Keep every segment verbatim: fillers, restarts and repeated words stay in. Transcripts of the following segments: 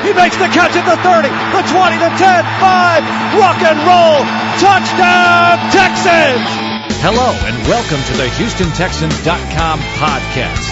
He makes the catch at the thirty, the twenty, the ten, five. Rock and roll. Touchdown, Texans. Hello, and welcome to the Houston Texans dot com podcast.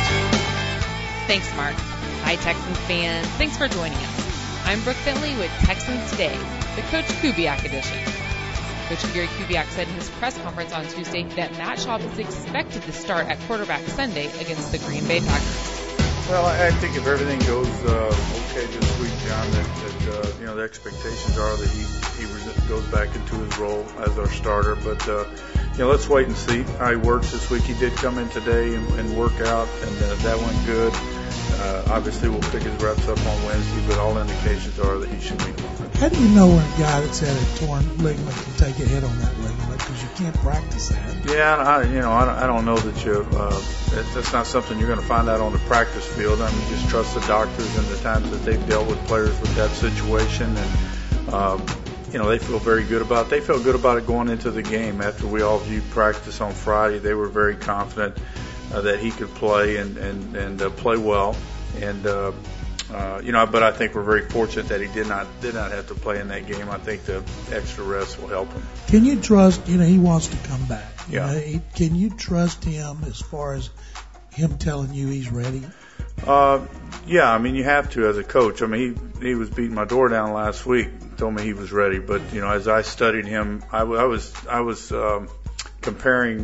Thanks, Mark. Hi, Texans fans. Thanks for joining us. I'm Brooke Finley with Texans Today, the Coach Kubiak edition. Coach Gary Kubiak said in his press conference on Tuesday that Matt Schaub is expected to start at quarterback Sunday against the Green Bay Packers. Well, I think if everything goes uh, okay this week, John, that, that uh, you know the expectations are that he he goes back into his role as our starter. But uh, you know, let's wait and see how he works this week. He did come in today and, and work out, and uh, that went good. Uh, obviously, we'll pick his reps up on Wednesday, but all indications are that he should be. How do you know when a guy that's had a torn ligament can take a hit on that ligament? Because you can't practice that. Yeah, I, you know, I don't, I don't know that you. Uh, that, that's not something you're going to find out on the practice field. I mean, just trust the doctors and the times that they've dealt with players with that situation, and um, you know, they feel very good about it. They feel good about it going into the game. After we all viewed practice on Friday, they were very confident uh, that he could play and and and uh, play well. And uh, uh, you know, but I think we're very fortunate that he did not did not have to play in that game. I think the extra rest will help him. Can you trust? You know, he wants to come back. Yeah. You know, he, can you trust him as far as him telling you he's ready? Uh, yeah, I mean, you have to as a coach. I mean, he he was beating my door down last week, told me he was ready. But you know, as I studied him, I, I was I was um, comparing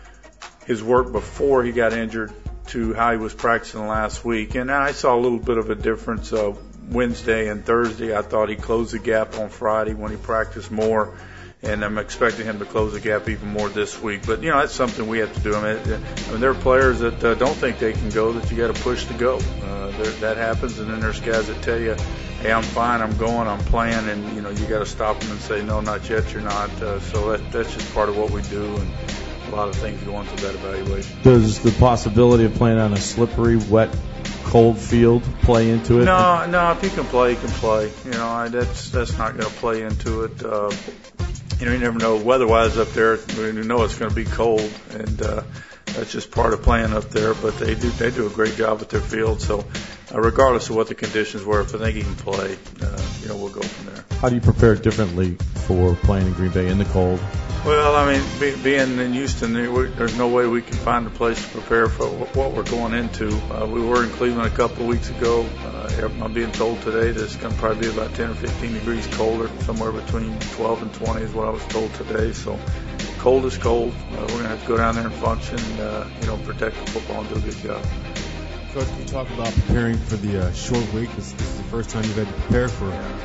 his work before he got injured to how he was practicing last week, and I saw a little bit of a difference uh, Wednesday and Thursday. I thought he closed the gap on Friday when he practiced more, and I'm expecting him to close the gap even more this week. But you know, that's something we have to do. I mean, I mean there are players that uh, don't think they can go, that you got to push to go. Uh, there, that happens, and then there's guys that tell you, "Hey, I'm fine, I'm going, I'm playing," and you know, you got to stop them and say, "No, not yet, you're not." Uh, so that, that's just part of what we do, and a lot of things go into that evaluation. Does the possibility of playing on a slippery, wet, cold field play into it? No, no. If he can play, he can play. You know, I, that's that's not going to play into it. Uh, you know, you never know weather-wise up there. We know it's going to be cold, and uh, that's just part of playing up there. But they do they do a great job with their field. So, uh, regardless of what the conditions were, if I think he can play, uh, you know, we'll go from there. How do you prepare differently for playing in Green Bay in the cold? Well, I mean, be, being in Houston, there's no way we can find a place to prepare for what we're going into. Uh, we were in Cleveland a couple of weeks ago. Uh, I'm being told today that it's going to probably be about ten or fifteen degrees colder, somewhere between twelve and twenty is what I was told today. So cold is cold. Uh, we're going to have to go down there and function, uh, you know, protect the football and do a good job. Coach, can you talk about preparing for the uh, short week? This, this is the first time you've had to prepare for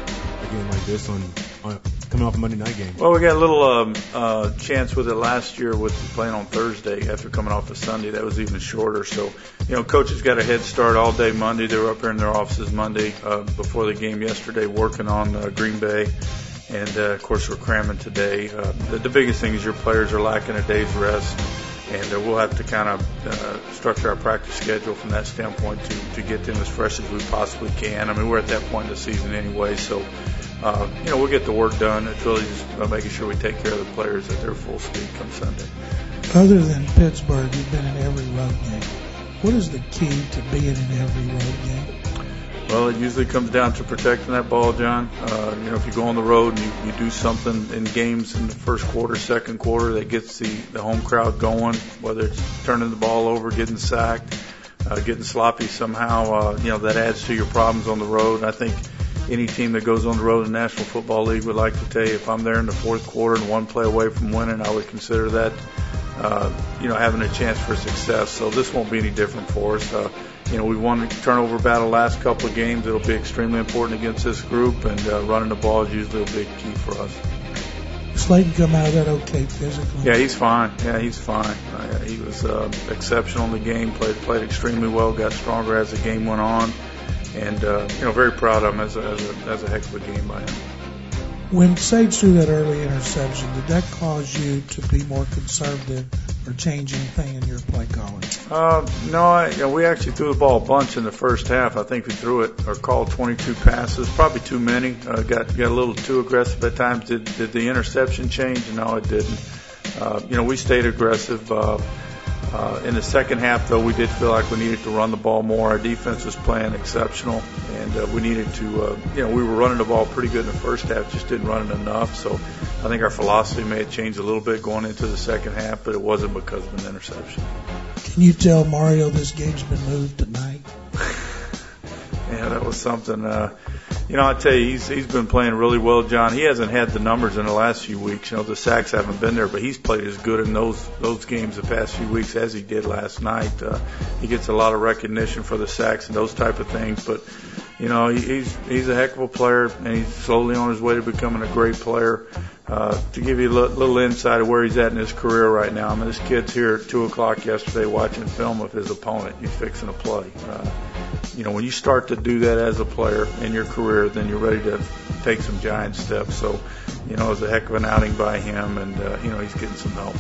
a game like this on, on coming off a Monday night game. Well, we got a little um, uh, chance with it last year with playing on Thursday after coming off a Sunday. That was even shorter. So, you know, coaches got a head start all day Monday. They were up here in their offices Monday uh, before the game yesterday working on uh, Green Bay. And, uh, of course, we're cramming today. Uh, the, the biggest thing is your players are lacking a day's rest. And uh, we'll have to kind of uh, structure our practice schedule from that standpoint to, to get them as fresh as we possibly can. I mean, we're at that point in the season anyway, so, uh, you know, we'll get the work done. It's really just uh, making sure we take care of the players at their full speed come Sunday. Other than Pittsburgh, you've been in every road game. What is the key to being in every road game? Well, it usually comes down to protecting that ball, John. Uh, you know, if you go on the road and you, you do something in games in the first quarter, second quarter that gets the, the home crowd going, whether it's turning the ball over, getting sacked, uh, getting sloppy somehow, uh, you know, that adds to your problems on the road. I think any team that goes on the road in the National Football League would like to tell you if I'm there in the fourth quarter and one play away from winning, I would consider that, uh, you know, having a chance for success. So this won't be any different for us. Uh, You know, we won the turnover battle last couple of games. It'll be extremely important against this group, and uh, running the ball is usually a big key for us. Slayton come out of that okay physically? Yeah, he's fine. Yeah, he's fine. Uh, he was uh, exceptional in the game, played played extremely well, got stronger as the game went on, and, uh, you know, very proud of him as a, as a, as a heck of a game by him. When Sage threw that early interception, did that cause you to be more conservative or change anything in your play calling? Uh, no, I, you know, we actually threw the ball a bunch in the first half. I think we threw it or called twenty-two passes, probably too many. Uh, got got a little too aggressive at times. Did did the interception change? No, it didn't. Uh, you know, we stayed aggressive. Uh, Uh, in the second half, though, we did feel like we needed to run the ball more. Our defense was playing exceptional, and uh, we needed to, uh, you know, we were running the ball pretty good in the first half, just didn't run it enough. So I think our philosophy may have changed a little bit going into the second half, but it wasn't because of an interception. Can you tell Mario this game's been moved tonight? Yeah, that was something. Uh, you know, I tell you, he's he's been playing really well, John. He hasn't had the numbers in the last few weeks. You know, the sacks haven't been there, but he's played as good in those those games the past few weeks as he did last night. Uh, he gets a lot of recognition for the sacks and those type of things. But you know, he, he's he's a heck of a player, and he's slowly on his way to becoming a great player. Uh, to give you a little, little insight of where he's at in his career right now, I mean, this kid's here at two o'clock yesterday watching film of his opponent. He's fixing to play. Uh, you know, when you start to do that as a player in your career, then you're ready to take some giant steps. So, you know, it was a heck of an outing by him, and, uh, you know, he's getting some help.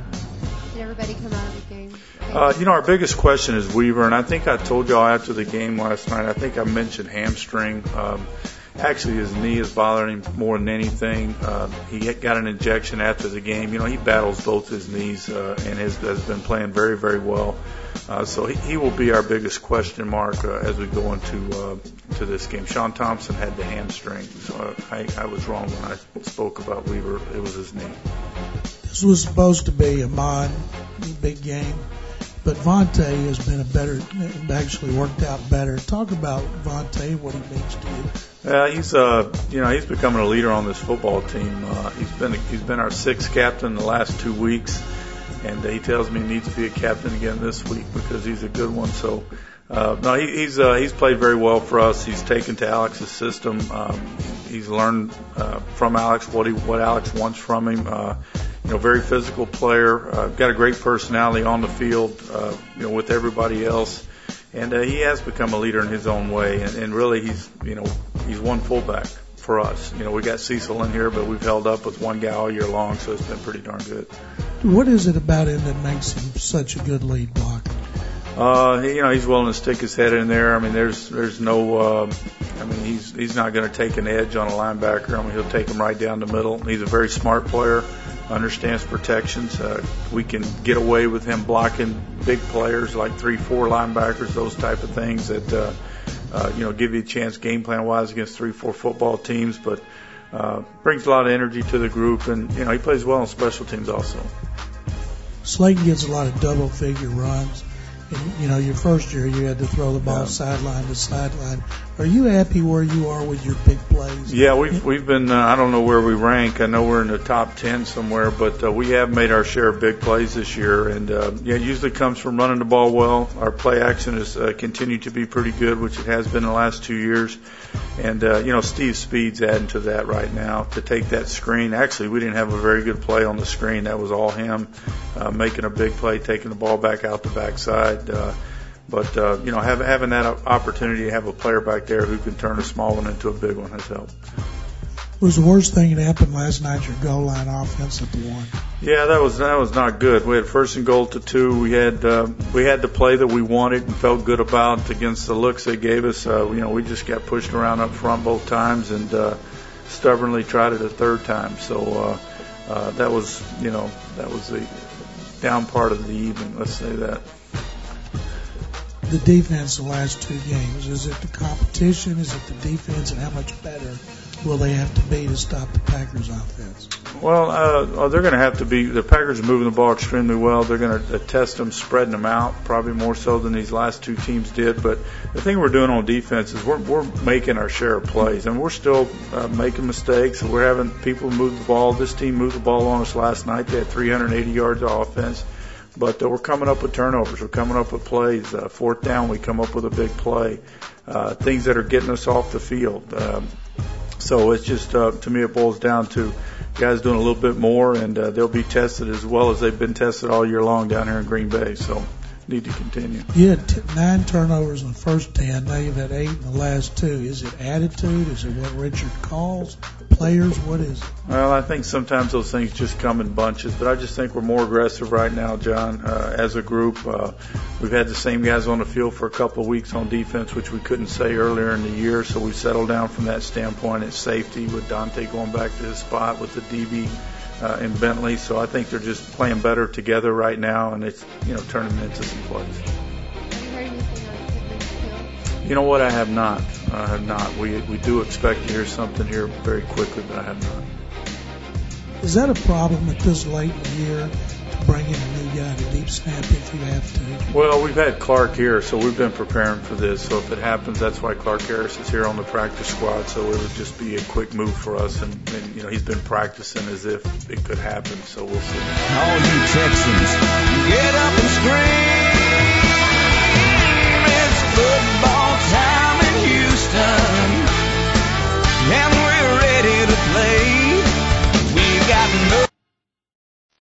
Did everybody come out of the game? Uh, you know, our biggest question is Weaver, and I think I told y'all after the game last night, I think I mentioned hamstring. Um, Actually, his knee is bothering him more than anything. Uh, he got an injection after the game. You know, he battles both his knees uh, and has, has been playing very, very well. Uh, so he, he will be our biggest question mark uh, as we go into uh, to this game. Sean Thompson had the hamstring, so uh, I, I was wrong when I spoke about Weaver. It was his knee. This was supposed to be a Mon big game, but Vontae has been a better, actually worked out better. Talk about Vontae, what he means to you. Yeah, he's uh, you know, he's becoming a leader on this football team. Uh, he's been he's been our sixth captain the last two weeks, and he tells me he needs to be a captain again this week because he's a good one. So, uh, no, he, he's uh, he's played very well for us. He's taken to Alex's system. Um, he's learned uh, from Alex what he what Alex wants from him. Uh, you know, very physical player. Uh, got a great personality on the field. Uh, you know, with everybody else. And uh, he has become a leader in his own way, and, and really he's, you know, he's one fullback for us. You know, we got Cecil in here, but we've held up with one guy all year long, so it's been pretty darn good. What is it about him that makes him such a good lead blocker? Uh, you know, he's willing to stick his head in there. I mean, there's there's no, uh, I mean, he's he's not going to take an edge on a linebacker. I mean, he'll take him right down the middle. He's a very smart player, understands protections. Uh, we can get away with him blocking big players like three, four linebackers, those type of things that, uh, uh, you know, give you a chance game plan wise against three, four football teams. But uh, brings a lot of energy to the group, and you know, he plays well on special teams also. Slayton gets a lot of double figure runs. And, you know, your first year you had to throw the ball yeah. sideline to sideline. Are you happy where you are with your big plays? Yeah, we've we've been. Uh, I don't know where we rank. I know we're in the top ten somewhere, but uh, we have made our share of big plays this year. And uh, yeah, it usually comes from running the ball well. Our play action has uh, continued to be pretty good, which it has been the last two years. And uh, you know, Steve Speed's adding to that right now to take that screen. Actually, we didn't have a very good play on the screen. That was all him uh, making a big play, taking the ball back out the backside. Uh, but, uh, you know, have, having that opportunity to have a player back there who can turn a small one into a big one has helped. Was the worst thing that happened last night your goal line offense at the one? Yeah, that was that was not good. We had first and goal to two. We had uh, we had the play that we wanted and felt good about against the looks they gave us. Uh, you know, we just got pushed around up front both times and uh, stubbornly tried it a third time. So uh, uh, that was, you know, that was the down part of the evening. Let's say that. The defense the last two games, is it the competition? Is it the defense? And how much better will they have to be to stop the Packers offense? Well, uh, they're going to have to be. The Packers are moving the ball extremely well. They're going to test them, spreading them out, probably more so than these last two teams did. But the thing we're doing on defense is we're, we're making our share of plays, and we're still uh, making mistakes. We're having people move the ball. This team moved the ball on us last night. They had three hundred eighty yards of offense. But uh, we're coming up with turnovers. We're coming up with plays. Uh, fourth down, we come up with a big play. Uh, things that are getting us off the field. Um, so it's just, uh, to me, it boils down to guys doing a little bit more, and uh, they'll be tested as well as they've been tested all year long down here in Green Bay. So need to continue. You had t- nine turnovers in the first ten. Now you've had eight in the last two. Is it attitude? Is it what Richard calls? Players? What is it? Well, I think sometimes those things just come in bunches, but I just think we're more aggressive right now, John, uh, as a group. Uh, we've had the same guys on the field for a couple of weeks on defense, which we couldn't say earlier in the year, so we settled down from that standpoint at safety with Dante going back to his spot with the D B uh, in Bentley. So I think they're just playing better together right now, and it's, you know, turning into some plays. Have you heard anything on Pittman's Hill? You know what? I have not. I have not. We we do expect to hear something here very quickly, but I have not. Is that a problem at this late in the year to bring in a new guy to deep snap if you have to? Well, we've had Clark here, so we've been preparing for this. So if it happens, that's why Clark Harris is here on the practice squad. So it would just be a quick move for us. And, and you know, he's been practicing as if it could happen. So we'll see. All you Texans, get up and scream.